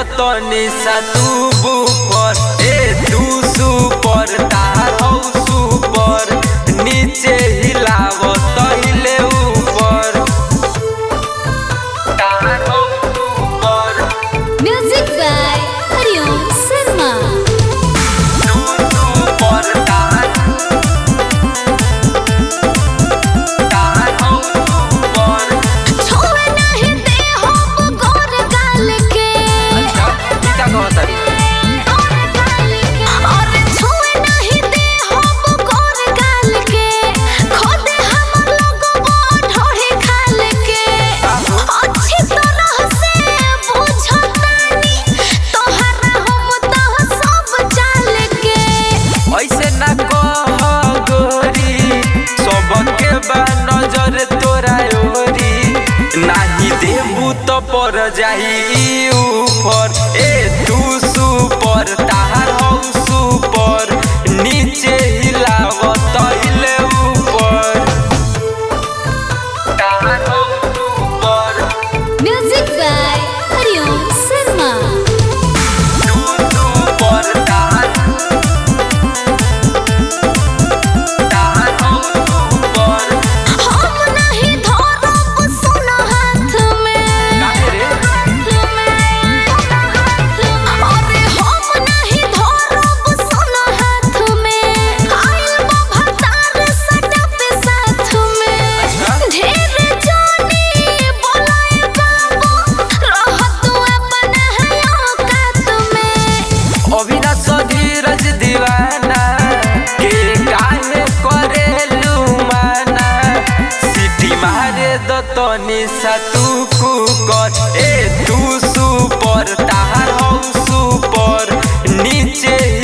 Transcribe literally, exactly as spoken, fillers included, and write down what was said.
तनी सा तू बुपर ए तू सुपर तार हो सुपर नीचे हिलाव तहिले ऊपर तार हो सुपर म्यूजिक बाय हरिओम शर्मा। तू सुपर तार तार हो सुपर छोड़ नहीं दे हो गोर गाल के अच्छा गीता कहता और छोड़ नहीं दे हो गोर गाल के खुद हम लोगों ढोढ़े खाल के अच्छी तरह से बुझतानी तोहरा हम तो सब चाल के ऐसे ना कह गोरी सबके बा नजर तोरा ओरी नाही देबू तो पर जाई ऊपर ए तू सुपर तार हो सुपर नीचे हिलाव तहिले ऊपर तार हो सुपर म्यूजिक बाय हरिओम शर्मा। तू सुपर तार तार हो सुपर हम नहीं धरब सुन हाथ में काहे रे अरे हम नहीं धरब सुन हाथ में आइल बा भतार सटा पे साथ में ढेर जानी बोलाए बाबू रह तू अपना है औकात में अविनाश धीरज दीवाना के काहे करेलू माना सिटी मारे द तनी सा तू कुकर ए तू सुपर तार हो सुपर नीचे